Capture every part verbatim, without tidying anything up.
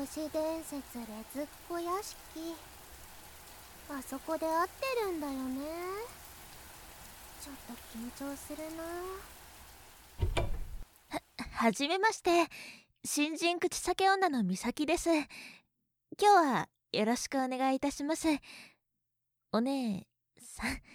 都市伝説レズっ子屋敷、あそこで会ってるんだよね。ちょっと緊張するな。 は、はじめまして。新人口裂女の美咲です。今日はよろしくお願いいたします。お姉さん。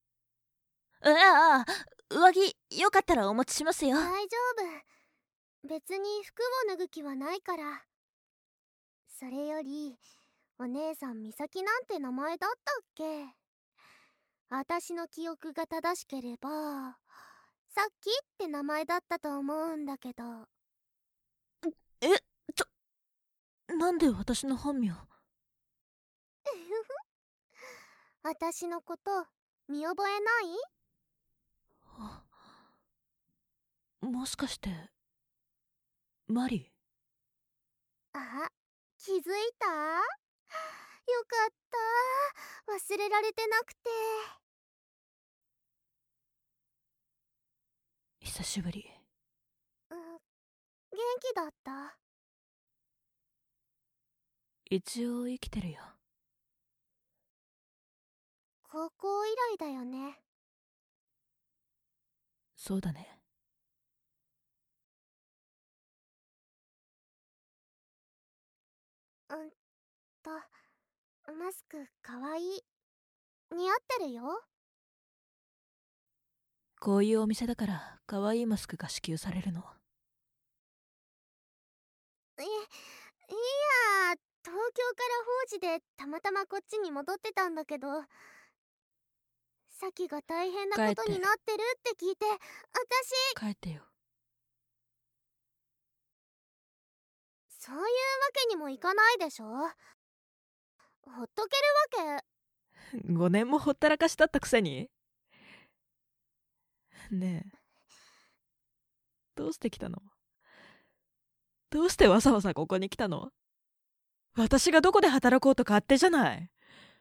ああ、上着よかったらお持ちしますよ。 大丈夫、別に服を脱ぐ気はないから。それよりお姉さん美咲なんて名前だったっけ？私の記憶が正しければさっきって名前だったと思うんだけど。 え、ちょ、なんで私の本名？ 私のこと見覚えない？ もしかしてマリ？ あ、気づいた？よかった、忘れられてなくて。 久しぶり。 うん、元気だった？ 一応生きてるよ。 高校以来だよね。 そうだね。 うんと、マスクかわいい。似合ってるよ。 こういうお店だから可愛いマスクが支給されるの。 い、いや、東京から法事でたまたまこっちに戻ってたんだけど、さきが大変なことになってるって聞いて、私。 帰ってよ。 そういうわけにもいかないでしょ。ほっとけるわけ。ごねんもほったらかしだったくせに。ねえ、どうして来たの？どうしてわざわざここに来たの？私がどこで働こうと勝手じゃない。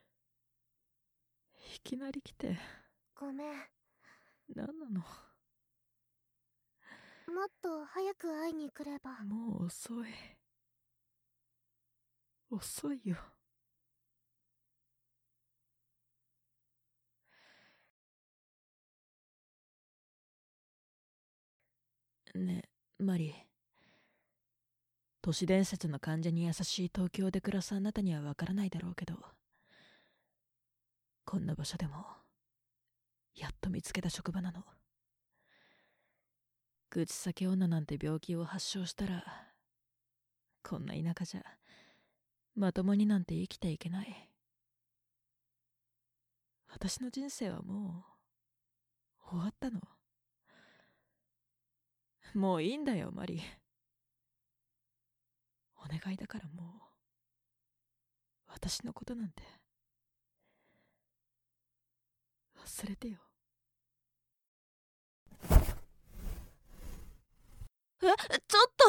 いきなり来て。 ごめん。 何なの？ もっと早く会いに来れば。 もう遅い。遅いよ。ねえ、マリー。都市伝説の患者に優しい東京で暮らすあなたにはわからないだろうけど、こんな場所でもやっと見つけた職場なの。口先女なんて病気を発症したら、こんな田舎じゃまともになんて生きていけない。私の人生はもう終わったの。もういいんだよ、マリー。お願いだからもう私のことなんて忘れてよ。え、ちょっと、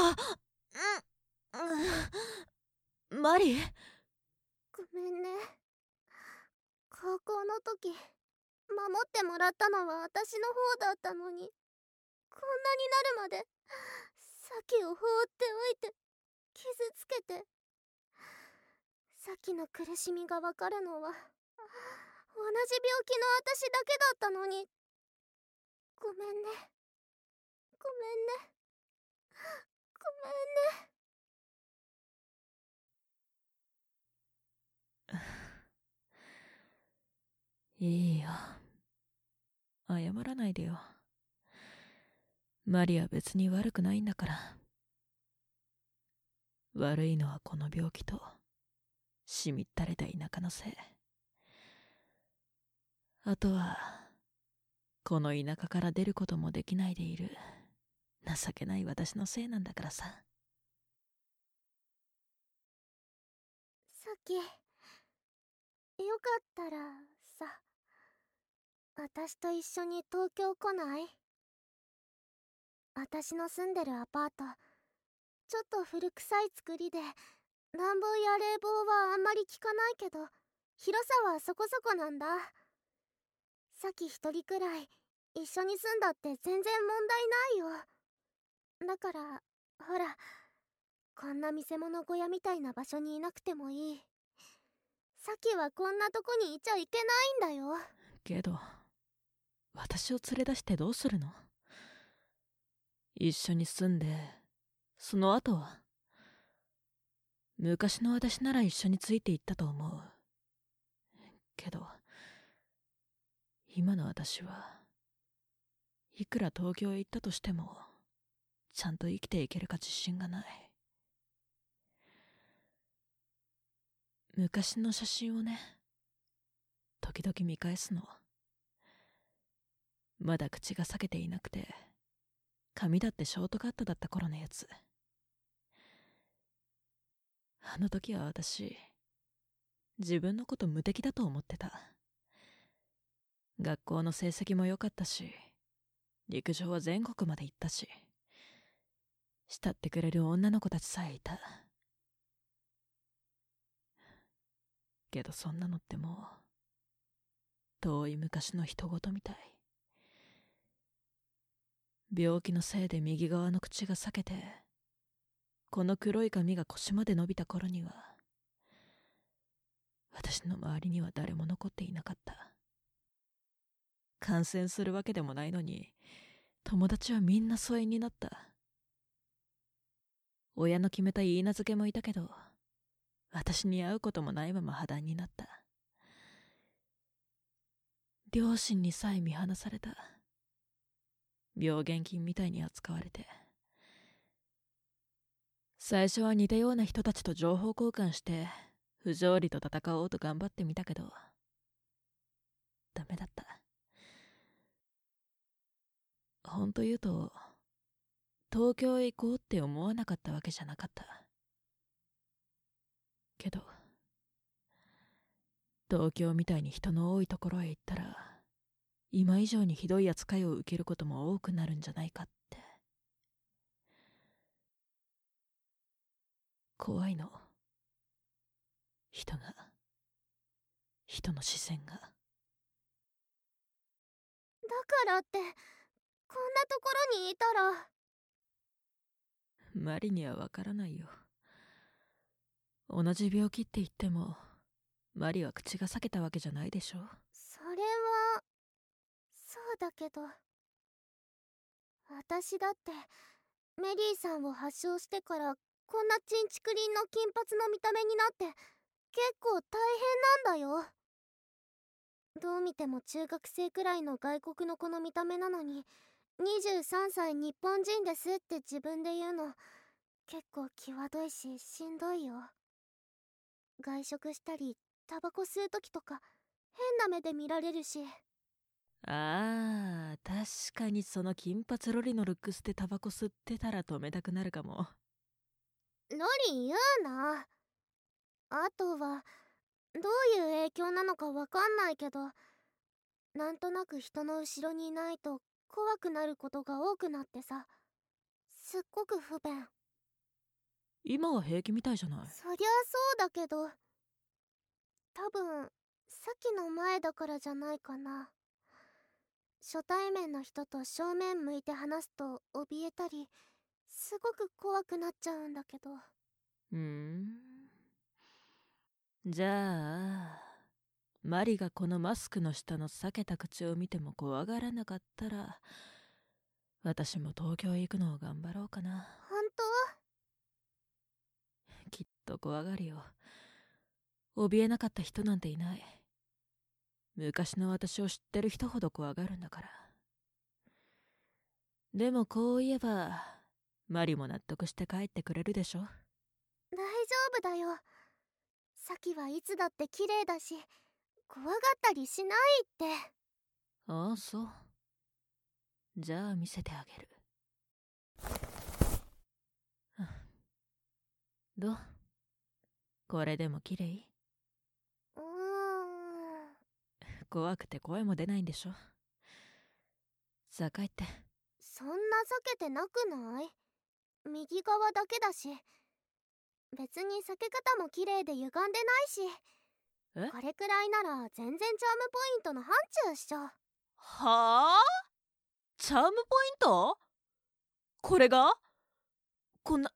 うん、マリー。 ごめんね。高校の時守ってもらったのは私の方だったのに、こんなになるまでサキを放っておいて傷つけて。サキの苦しみがわかるのは同じ病気の私だけだったのに。ごめんね、ごめんね、ごめんね。 いいよ、謝らないでよ。マリは別に悪くないんだから。悪いのはこの病気としみったれた田舎のせい。あとはこの田舎から出ることもできないでいる情けない私のせいなんだからさ。 サキ、よかったらさ、私と一緒に東京来ない？私の住んでるアパート、ちょっと古臭い作りで暖房や冷房はあんまり効かないけど、広さはそこそこなんだ。さっき一人くらい一緒に住んだって全然問題ないよ。だからほら、ここんな見せ物小屋みたいな場所にいなくてもいい。サキはこんなとこにいちゃいけないんだよ。 けど私を連れ出してどうするの？一緒に住んでその後は？昔の私なら一緒についていったと思う。けど今の私はいくら東京へ行ったとしてもちゃんと生きていけるか自信がない。昔の写真をね、時々見返すの。まだ口が裂けていなくて髪だってショートカットだった頃のやつ。あの時は私自分のこと無敵だと思ってた。学校の成績も良かったし、陸上は全国まで行ったし、慕ってくれる女の子たちさえいた。けどそんなのってもう遠い昔の人事みたい。病気のせいで右側の口が裂けて、この黒い髪が腰まで伸びた頃には私の周りには誰も残っていなかった。感染するわけでもないのに友達はみんな疎遠になった。親の決めた言い名付けもいたけど、私に会うこともないまま破談になった。両親にさえ見放された。病原菌みたいに扱われて。最初は似たような人たちと情報交換して不条理と戦おうと頑張ってみたけどダメだった。ほんと言うと東京へ行こうって思わなかったわけじゃなかった。けど東京みたいに人の多いところへ行ったら今以上にひどい扱いを受けることも多くなるんじゃないかって。怖いの。人が人の視線が。だからってこんなところにいたら。 マリにはわからないよ。同じ病気って言ってもマリは口が裂けたわけじゃないでしょ。 それはそうだけど、私だってメリーさんを発症してからこんなチンチクリンの金髪の見た目になって結構大変なんだよ。どう見ても中学生くらいの外国の子の見た目なのににじゅうさんさい日本人ですって自分で言うの結構際どいししんどいよ。外食したりタバコ吸う時とか変な目で見られるし。 ああ、確かにその金髪ロリのルックスでタバコ吸ってたら止めたくなるかも。 ロリ言うな。あとはどういう影響なのかわかんないけど、なんとなく人の後ろにいないと怖くなることが多くなってさ、すっごく不便。 今は平気みたいじゃない。 そりゃそうだけど、多分さっきの前だからじゃないかな。初対面の人と正面向いて話すと怯えたりすごく怖くなっちゃうんだけど。 うーん。じゃあマリがこのマスクの下の裂けた口を見ても怖がらなかったら私も東京へ行くのを頑張ろうかな。 本当？きっと怖がるよ。怯えなかった人なんていない。昔の私を知ってる人ほど怖がるんだから。でもこう言えばマリも納得して帰ってくれるでしょ。 大丈夫だよ。サキはいつだって綺麗だし怖がったりしないって。 ああ、そう。じゃあ見せてあげる。どう？これでも綺麗？ うーん。 怖くて声も出ないんでしょ。さあ帰って。 そんな避けてなくない？右側だけだし。別に避け方も綺麗で歪んでないし。 え？ これくらいなら全然チャームポイントの範疇っしょ。 はあ？チャームポイント？これが？こんな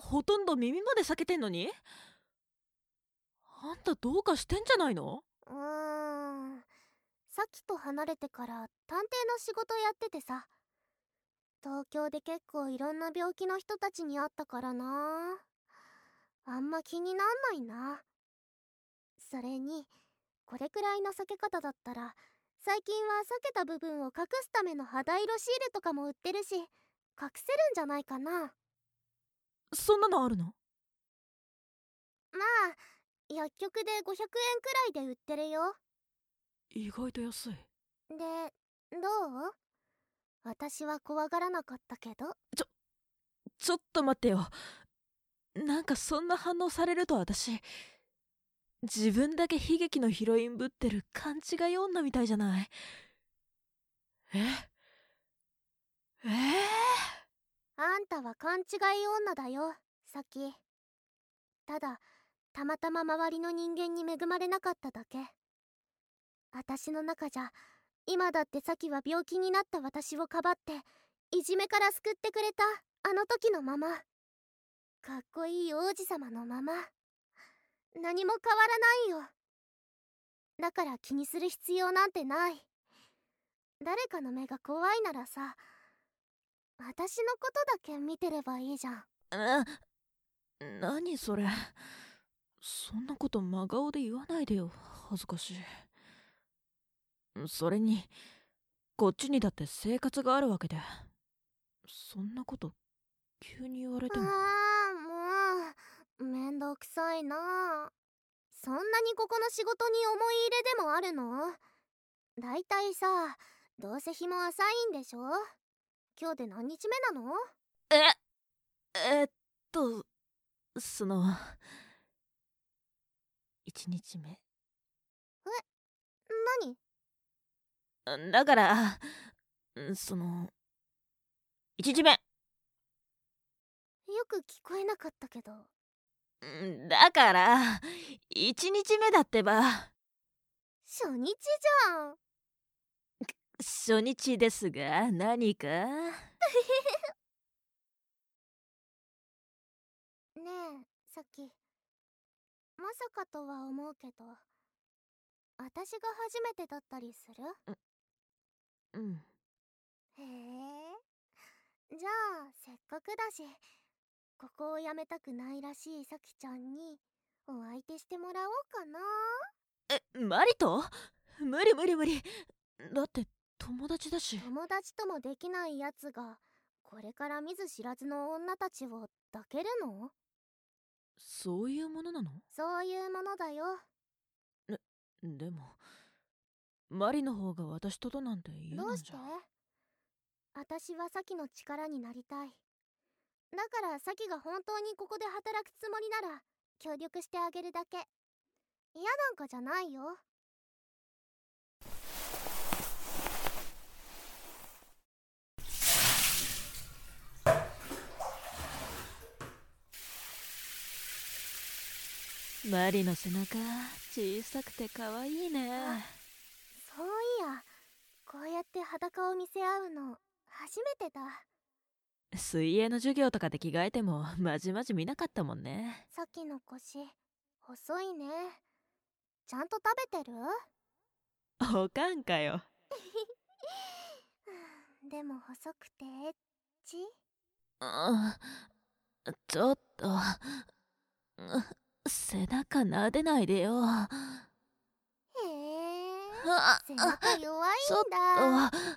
ほとんど耳まで裂けてんのに。あんたどうかしてんじゃないの？ うーん、さっきと離れてから探偵の仕事やっててさ、東京で結構いろんな病気の人たちに会ったからな。あんま気になんないな。それにこれくらいの避け方だったら、最近は避けた部分を隠すための肌色シールとかも売ってるし、隠せるんじゃないかな。 そんなのあるの？ まあ薬局でごひゃくえんくらいで売ってるよ。 意外と安い。 で、どう？私は怖がらなかったけど。 ちょちょっと待ってよ。なんかそんな反応されると私、自分だけ悲劇のヒロインぶってる勘違い女みたいじゃない？ええー、 あんたは勘違い女だよ、さき。ただたまたま周りの人間に恵まれなかっただけ。私の中じゃ今だってさきは病気になった私をかばっていじめから救ってくれたあの時のまま、かっこいい王子様のまま、何も変わらないよ。だから気にする必要なんてない。誰かの目が怖いならさ、私のことだけ見てればいいじゃん。 な、何それ。そんなこと真顔で言わないでよ、恥ずかしい。それにこっちにだって生活があるわけで、そんなこと急に言われても。 あー、もうめんどくさいな。そんなにここの仕事に思い入れでもあるの？だいたいさ、どうせ日も浅いんでしょ？今日で何日目なの？ ええっとそのいちにちめ。 え、何？ だからそのいちにちめ。 よく聞こえなかったけど。 だからいちにちめだってば。 初日じゃん。 初日ですが何か？ねえ、さっきまさかとは思うけど、私が初めてだったりする？ うん。 へえ。じゃあせっかくだし、ここを辞めたくないらしいさきちゃんにお相手してもらおうかな。 え、マリと？無理無理無理。だって友達だし。 友達ともできないやつがこれから見ず知らずの女たちを抱けるの？ そういうものなの？ そういうものだよ。 ね、でもマリの方が私ととなんて嫌なんじゃ。 どうして？私はサキの力になりたい。だからサキが本当にここで働くつもりなら協力してあげるだけ。嫌なんかじゃないよ。 マリの背中小さくて可愛いね。 そういや、こうやって裸を見せ合うの初めてだ。 水泳の授業とかで着替えてもまじまじ見なかったもんね。 さっきの腰細いね。ちゃんと食べてる？ おかんかよ。 でも細くてエッチ？ うん、ちょっと背中撫でないでよ。 へえ、 あ、 背中弱いんちょっだ。 と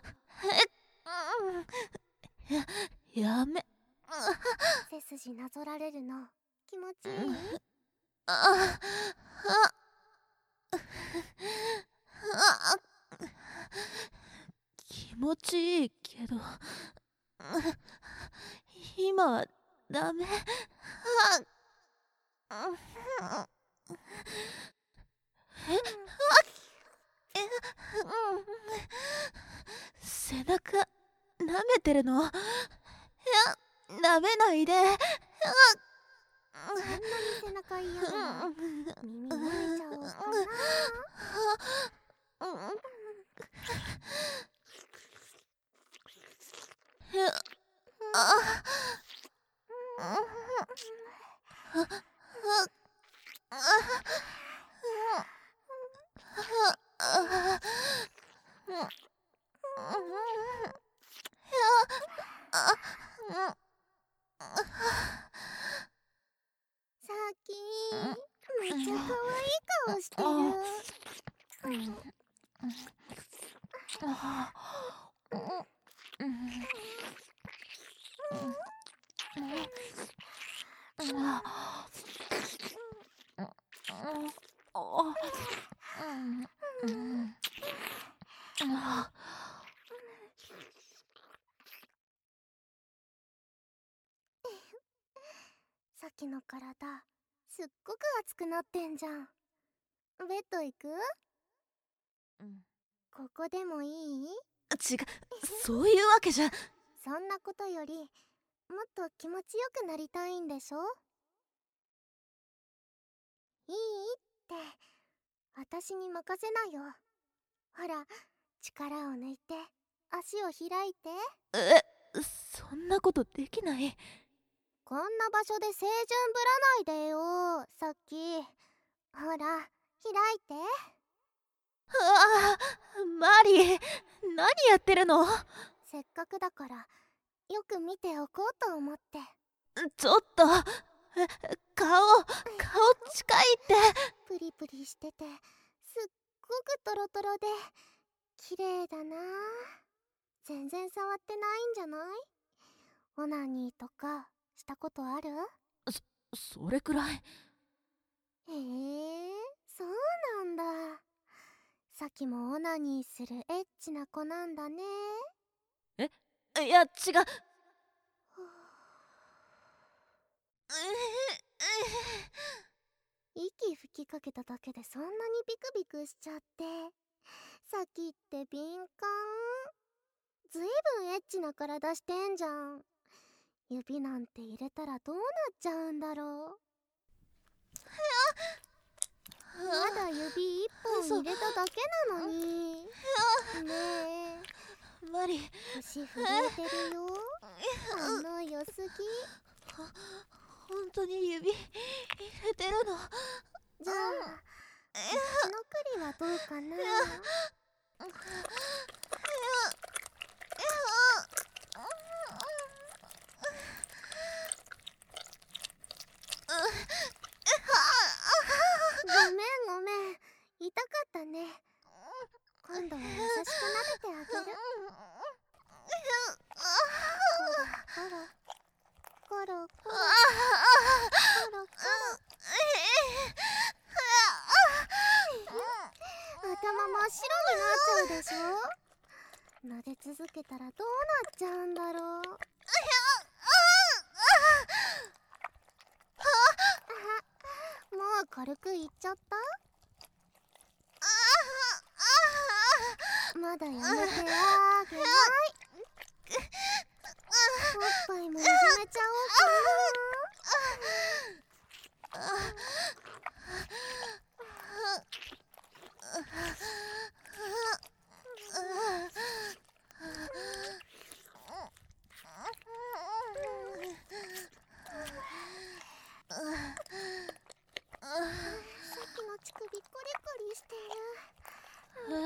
えや、やめ。 背筋なぞられるの気持ちいい？ あああ気持ちいいけど今はダメ。ええ背中舐めてるの？いや、舐めないで。 そんなに背中嫌なの？耳舐めちゃおうかな。 さっきめっちゃ可愛い顔してる。さっきの体すっごく熱くなってんじゃん。ベッド行く？ここでもいい？ 違う、そういうわけじゃ。 そんなことよりもっと気持ちよくなりたいんでしょ？いいって私に任せなよ。ほら、力を抜いて足を開いて。 え、そんなことできない。 こんな場所で清純ぶらないでよ。さっきほら開いて。 うわあ、マリー、何やってるの？ せっかくだからよく見ておこうと思って。 ちょっと、え顔顔近いって。 プリプリしててすっごくトロトロで綺麗だな。全然触ってないんじゃない？オナニーとかしたことある？ そ、それくらい。 へえ、そうなんだ。さっきもオナニーするエッチな子なんだね。 え、いや違う。 息吹きかけただけでそんなにビクビクしちゃって。さっきって敏感。ずいぶんエッチな体してんじゃん。指なんて入れたらどうなっちゃうんだろう。まだ指一本入れただけなのに。ねえ、 マリー、 腰震えてるよ。反応良すぎ。 本当に指入れてるの？ じゃあこっちの栗はどうかな。ごめんごめん、痛かったね。今度は優しく撫でてあげる。コロコロコロコロコロコロコロ。頭真っ白になっちゃうでしょ。撫で続けたらどうなっちゃうんだろう。もう軽くいっちゃった？まだやめてあげない。おっぱいもいじめちゃおうかな。さっきの乳首コリコリしてる。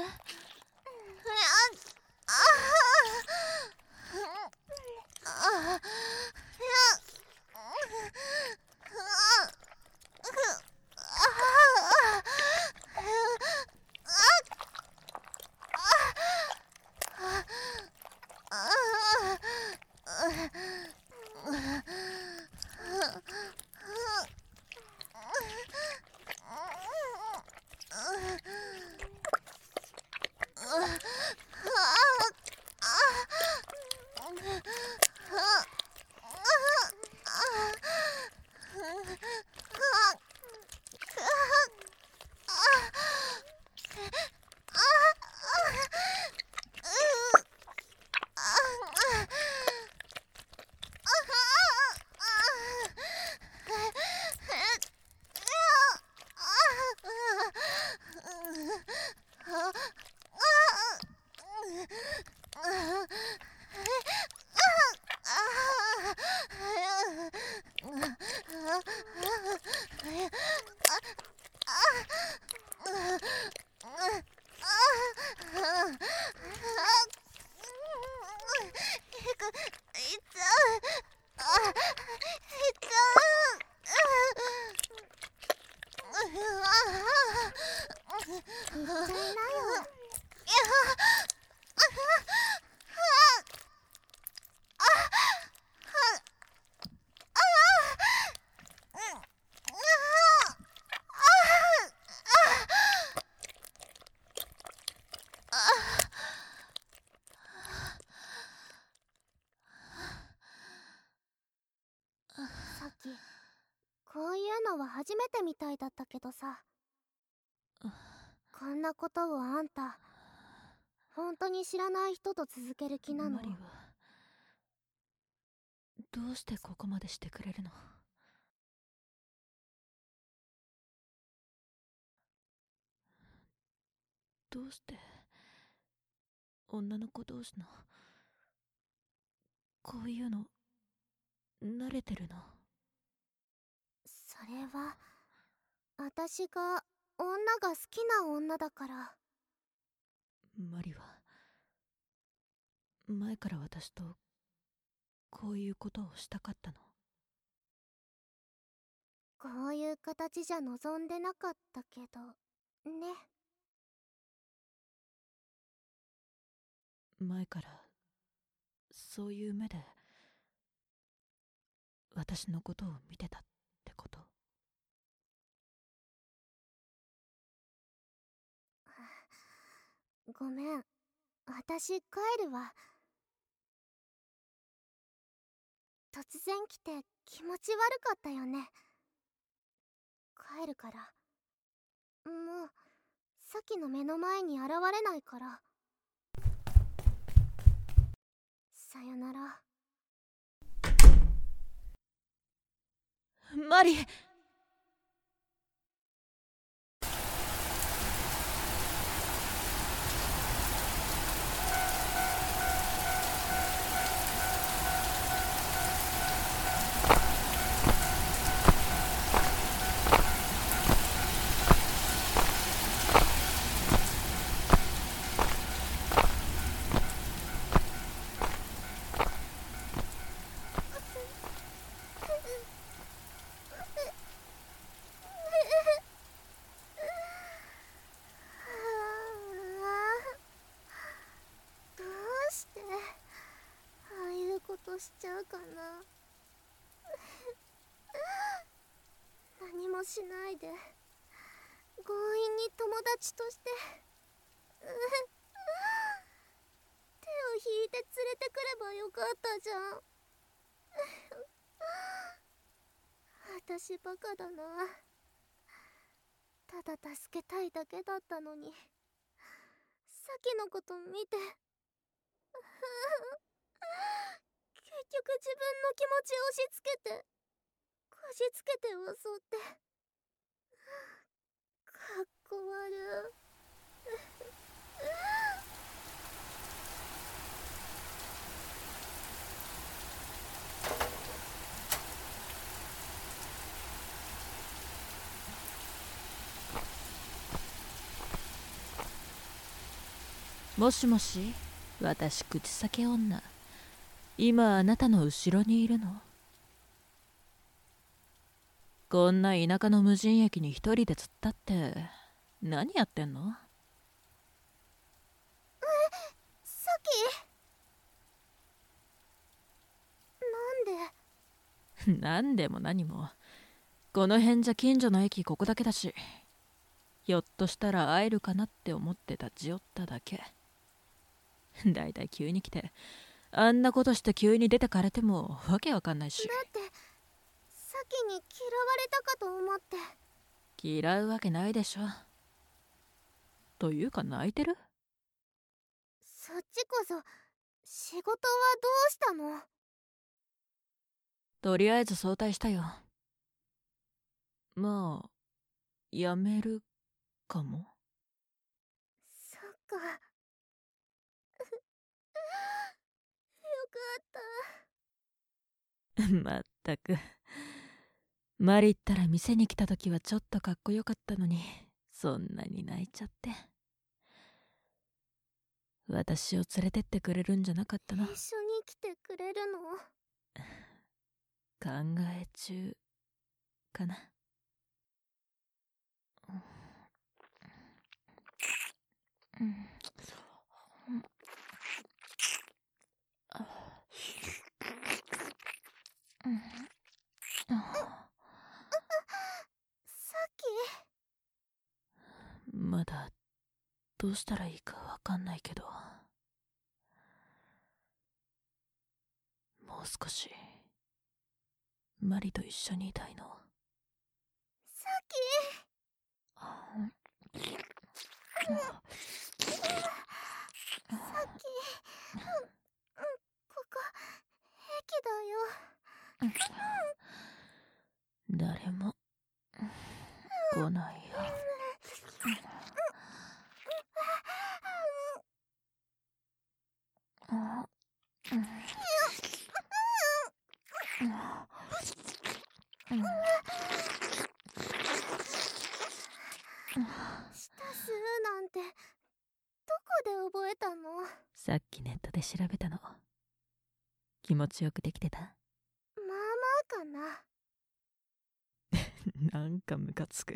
こういうのは初めてみたいだったけどさ、こんなことをあんた本当に知らない人と続ける気なの？ マリはどうしてここまでしてくれるの？どうして女の子同士のこういうの慣れてるの？ それは私が女が好きな女だから。 マリは前から私とこういうことをしたかったの？ こういう形じゃ望んでなかったけどね。 前からそういう目で私のことを見てたってこと？ ごめん、私帰るわ。突然来て気持ち悪かったよね。帰るから。もうさっきの目の前に現れないから。さよなら。 マリ！ どうしてああいうことしちゃうかな。何もしないで強引に友達として手を引いて連れてくればよかったじゃん。私バカだな。ただ助けたいだけだったのに、さっきのこと見て結局自分の気持ちを押し付けてこじつけて襲ってかっこ悪い。 もしもし、私口裂け女。今あなたの後ろにいるの？こんな田舎の無人駅に一人で突っ立って何やってんの？ え、さっきなんで？ なんでも何も、この辺じゃ近所の駅ここだけだし、ひょっとしたら会えるかなって思って立ち寄っただけ。だいたい急に来てあんなことして急に出てかれてもわけわかんないし。 だってさっきに嫌われたかと思って。 嫌うわけないでしょ。というか泣いてる？ そっちこそ仕事はどうしたの？ とりあえず早退したよ。まあやめるかも。 そっかよかった。 まったく、マリったら店に来た時はちょっとかっこよかったのに、そんなに泣いちゃって。私を連れてってくれるんじゃなかったの？ 一緒に来てくれるの？ 考え中かな。 さっきまだどうしたらいいかわかんないけど、もう少しマリと一緒にいたいの。 誰も来ないよ。 舌吸うなんてどこで覚えたの？ さっきネットで調べたの。気持ちよくできてた？ まあまあかな。なんかムカつく。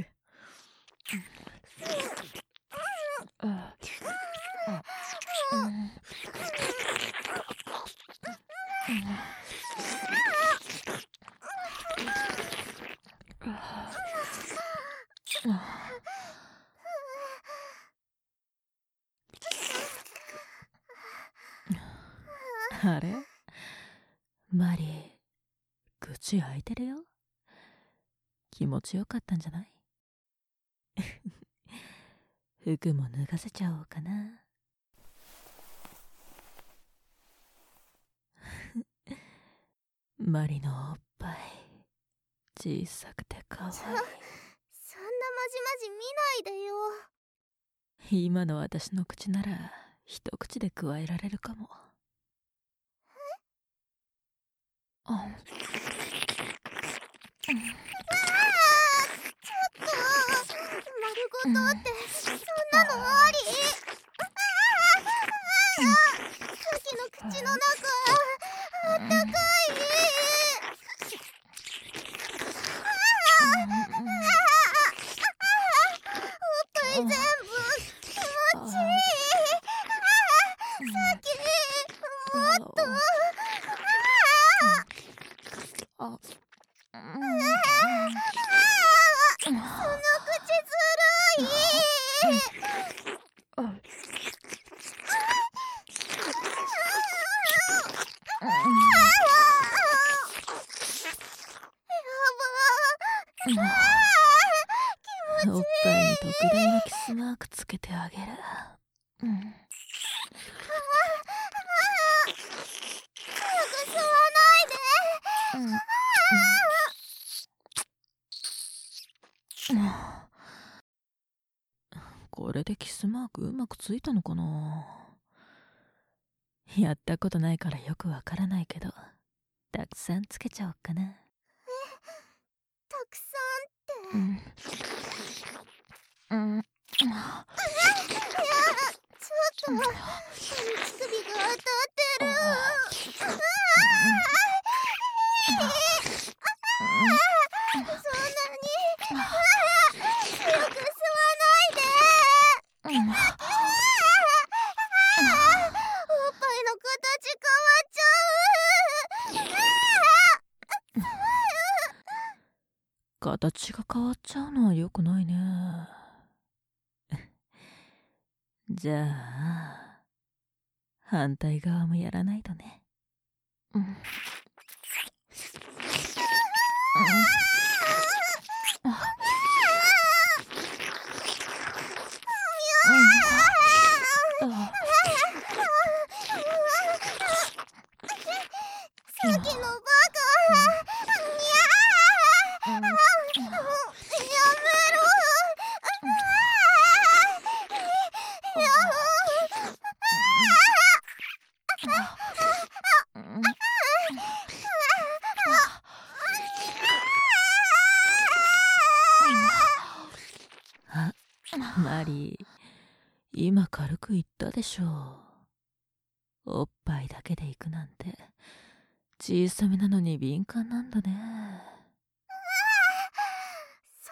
あれ？マリー、口開いてるよ。気持ちよかったんじゃない？服も脱がせちゃおうかな。マリのおっぱい、小さくてかわいい。 そんなまじまじ見ないでよ。 今の私の口なら一口で加えられるかも。あ、 あー、ちょっと丸ごとってそんなのあり？さっきの口の中あったかい。おっぱい全部気持ちいい。さっきもっと。 あ、 その口ずるい。 おっぱいに特大のキスマークつけてあげる。うん。 早く吸わないで。 うんこれでキスマークうまくついたのかな？やったことないからよくわからないけど、たくさんつけちゃおうかな。 え、たくさんって。 うん。うん。 いや、ちょっと乳首が当たってる。ああ、そんなに強く吸わないで。おっぱいの形変わっちゃう。 形が変わっちゃうのは良くないね。じゃあ反対側もやらないとね。うん。うん。 さっきのバカ。やめろ。 あ、マリー、今軽く言ったでしょう。おっぱいだけで行くなんて小さめなのに敏感なんだね。 そん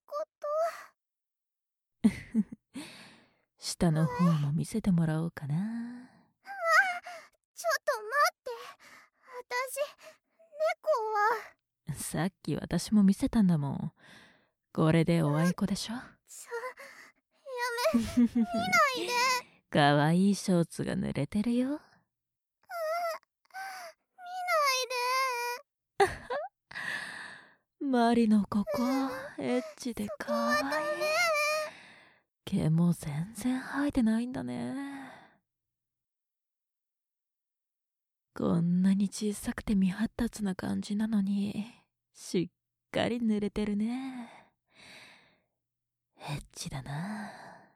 なこと。 下の方も見せてもらおうかな。 ちょっと待って。私、猫は。 さっき私も見せたんだもん。これでおあいこでしょ。 ちょ、やめ、見ないで。 かわいいショーツが濡れてるよ。 見ないで。 マリのここエッチでかわいい。毛も全然生えてないんだね。 こんなに小さくて未発達な感じなのに、しっかり濡れてるね。エッチだな。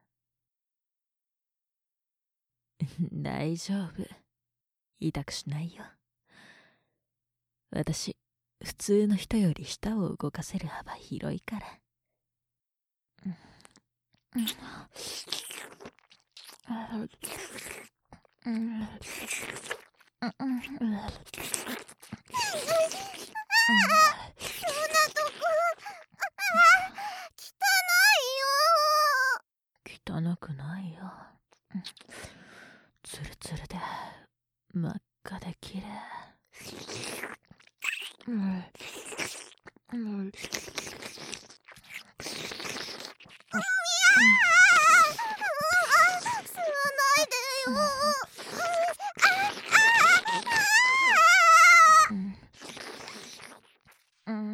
大丈夫。痛くしないよ。私、普通の人より舌を動かせる幅広いから。汚くないよ。ツルツルで真っ赤で綺麗。うんうん、 吸わないでよ。 うんうん、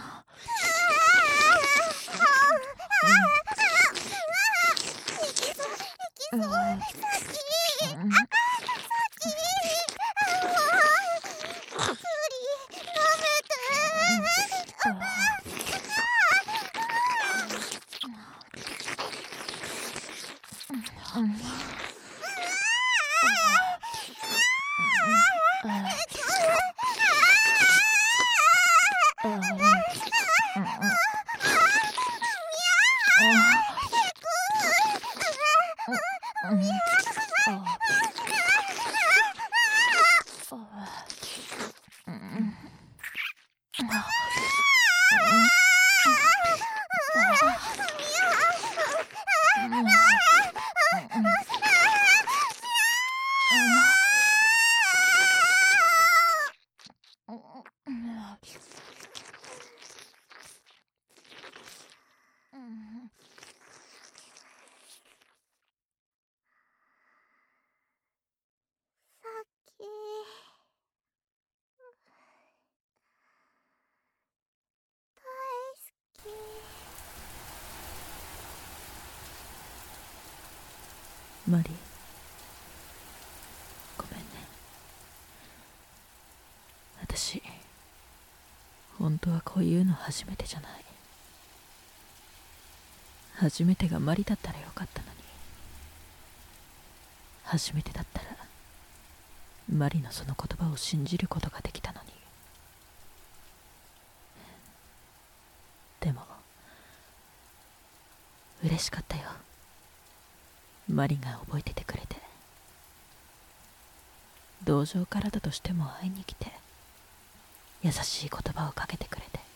マリ、ごめんね。私、本当はこういうの初めてじゃない。初めてがマリだったらよかったのに。初めてだったらマリのその言葉を信じることができたのに。でも嬉しかったよ、マリが覚えててくれて。同情からだとしても会いに来て、優しい言葉をかけてくれて、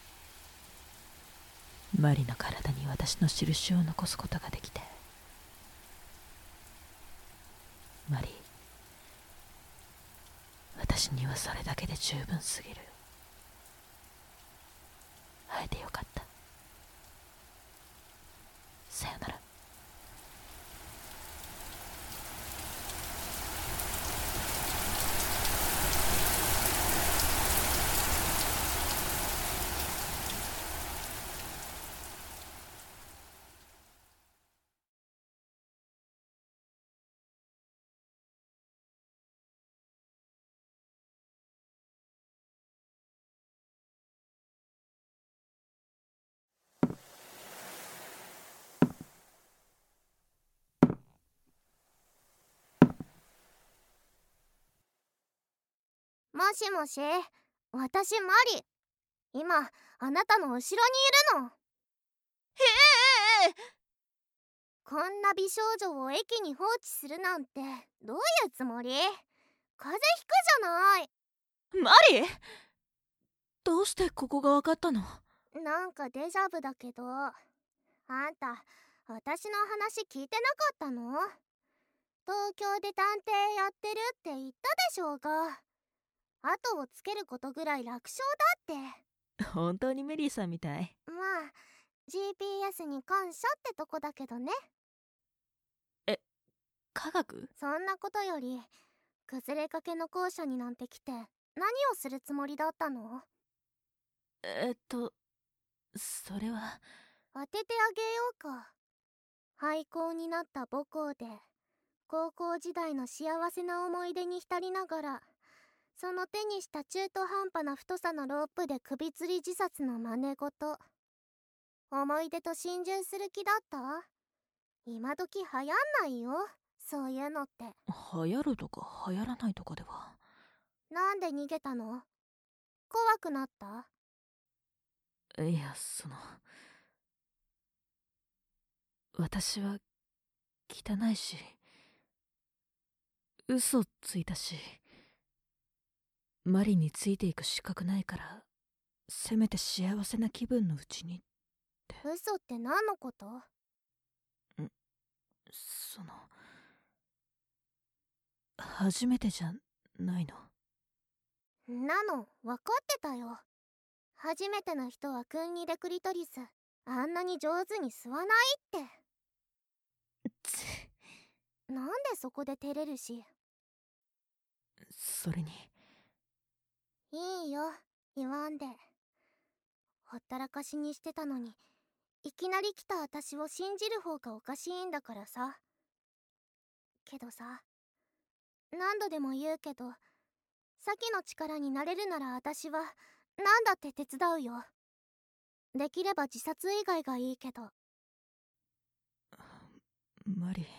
マリの体に私の印を残すことができて。マリ、私にはそれだけで十分すぎる。会えてよかった。さよなら。 もしもし、私マリ。今あなたの後ろにいるの。 へえ、 こんな美少女を駅に放置するなんてどういうつもり？風邪ひくじゃない。 マリ、どうしてここが分かったの？ なんかデジャブだけど、あんた私の話聞いてなかったの？東京で探偵やってるって言ったでしょうが、後をつけることぐらい楽勝だって。 本当にメリーさんみたい。 まあ ジーピーエス に感謝ってとこだけどね。 え、科学？ そんなことより、崩れかけの校舎になんて来て何をするつもりだったの？ えっとそれは当ててあげようか。廃校になった母校で高校時代の幸せな思い出に浸りながらその手にした中途半端な太さのロープで首吊り自殺の真似事、思い出と心中する気だった？今時流行んないよ、そういうのって。 流行るとか流行らないとかでは。 なんで逃げたの？怖くなった？ いや、その私は汚いし嘘ついたし、マリについていく資格ないから、せめて幸せな気分のうちにって。 嘘って何のこと？ん、 その初めてじゃないの。 なの分かってたよ。初めての人はクンニ・デクリトリスあんなに上手に吸わないって。なんでそこで照れるし。 それにいいよ、言わんで。ほったらかしにしてたのに、いきなり来た私を信じる方がおかしいんだからさ。けどさ、何度でも言うけど、サキの力になれるなら私は何だって手伝うよ。できれば自殺以外がいいけど。 マリ、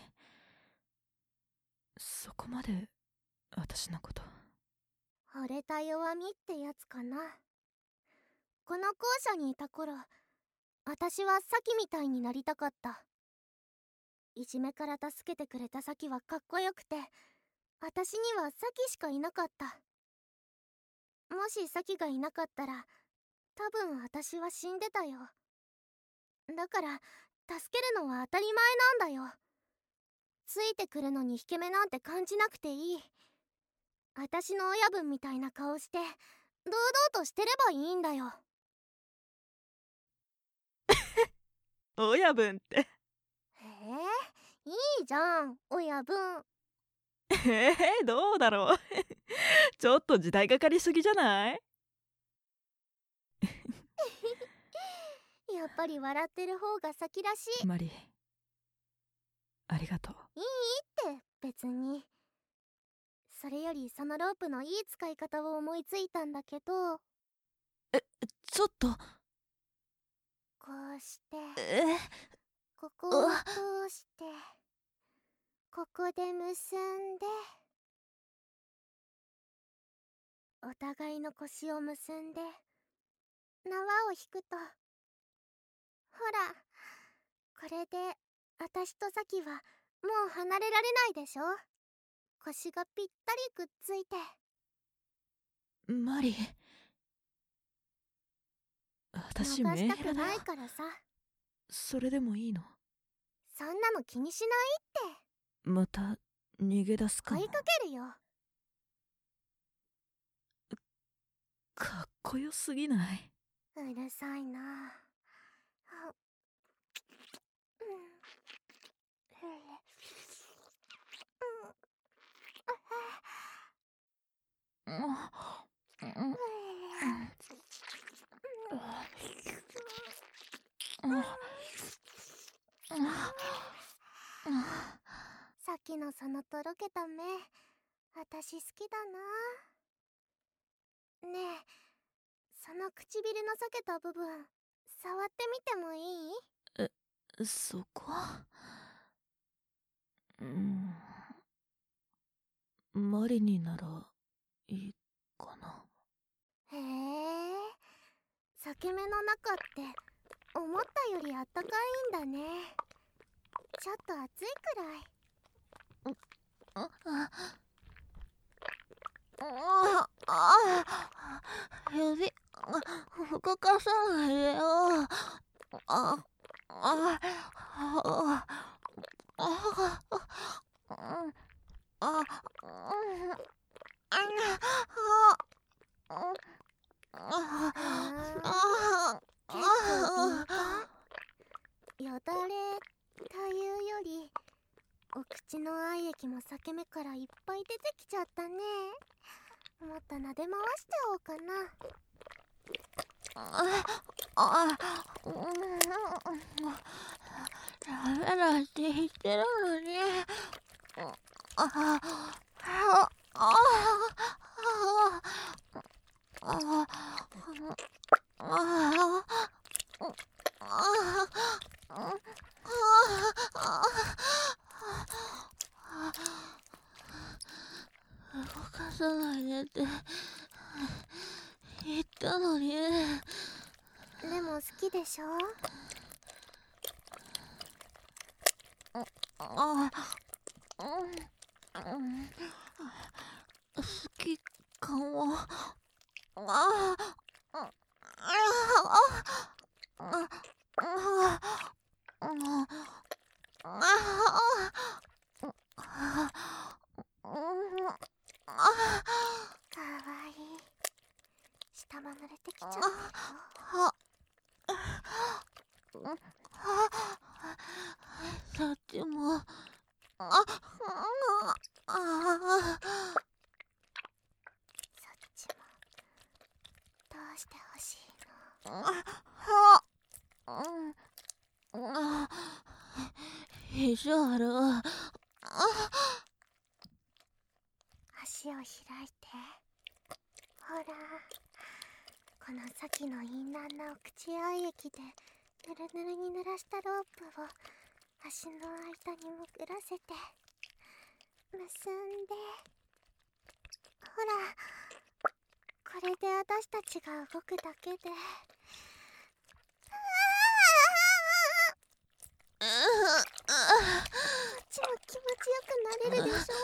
そこまで私のこと。 惚れた弱みってやつかな。この校舎にいた頃、私はサキみたいになりたかった。いじめから助けてくれたサキはかっこよくて、私にはサキしかいなかった。もしサキがいなかったら、多分私は死んでたよ。だから助けるのは当たり前なんだよ。ついてくるのに引け目なんて感じなくていい。私の親分みたいな顔して堂々としてればいいんだよ。 親分って。 へえ、いいじゃん、親分。 えー、どうだろうちょっと時代がかりすぎじゃない？ やっぱり笑ってる方が先らしい。 マリ、ありがとう。 いいって別に。それよりそのロープのいい使い方を思いついたんだけど。 え、ちょっと。 こうして、 えここを通して、ここで結んで、お互いの腰を結んで縄を引くと、ほら、これで私とサキはもう離れられないでしょ。腰がぴったりくっついて。 マリ、私逃メンヘラだよ。 したくないからさ。 それでもいいの？ そんなの気にしないって。 また逃げ出すかも。 追いかけるよ。 かっこよすぎない？ うるさいな。さっきのそのとろけた目、私好きだな。ねえ、その唇の裂けた部分触ってみてもいい？ え、そこ？うん、マリにならいいかな。 へえ、裂け目の中って思ったよりあったかいんだね。ちょっと熱いくらい。 あああ指動かさないでよ。ああああああよだれというより、お口の愛液も裂け目からいっぱい出てきちゃったね。もっと撫で回しておうかな。 ああダメだって言ってるのに。ああああめて言ったのに。 でも好きでしょ？ あ、うん、好きかも。ああ、ああ、あかわいい。下も濡れてきちゃったよ。 そっちも。ああ、 そっちもどうしてほしいの？ 意地悪。 足を開いて。ほら、この先の淫乱なお口合い液でぬるぬるに濡らしたロープを足の間にむくらせて結んで、ほら、これで私たちが動くだけで。こっちも気持ちよくなれるでしょ？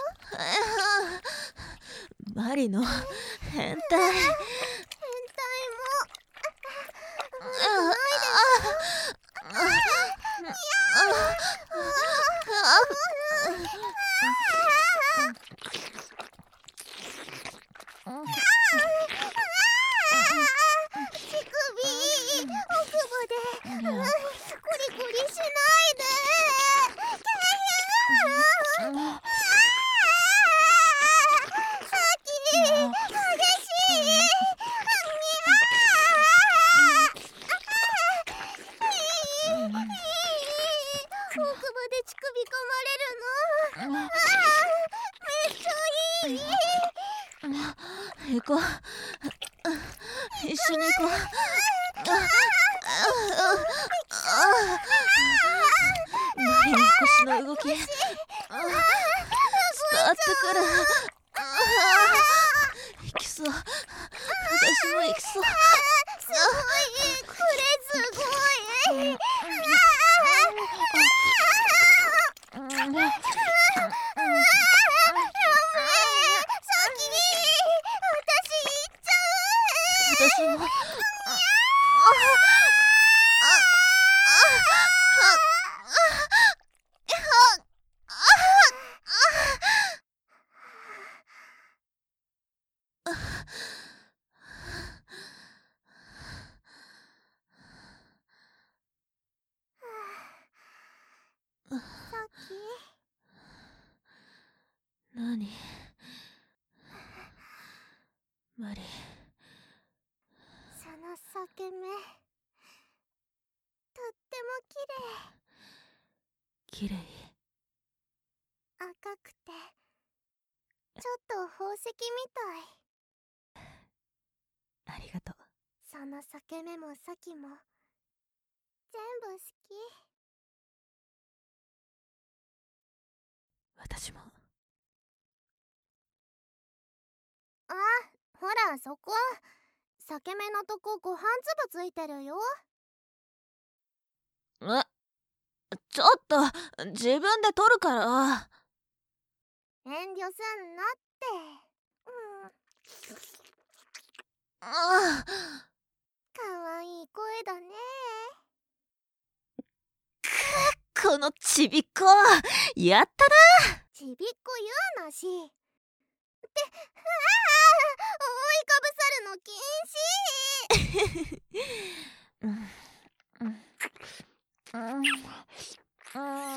マリの変態。 変態もうまいでしょ？乳首、奥歯でコリコリしないで。さっき激しい。奥歯で乳首噛まれるの？ああ、めっちゃいい。 行こう。一緒に行こう。マリの腰の動き伝わってくる。行きそう。私も行きそう。 すごい、これすごい。 私も。何？マリ。 その裂け目、とっても綺麗。 綺麗。 赤くてちょっと宝石みたい。 ありがとう。 その裂け目も先も全部好き。 私も。 あ、ほらそこ、裂け目のとこご飯粒ついてるよ。 え、ちょっと自分で取るから。 遠慮すんなって。うん。 ああ、 かわいい声だね。 このちびっこ、やったな。 ちびっこ言うなし。って、ああ、覆いかぶさるの禁止。 うんうんうんうん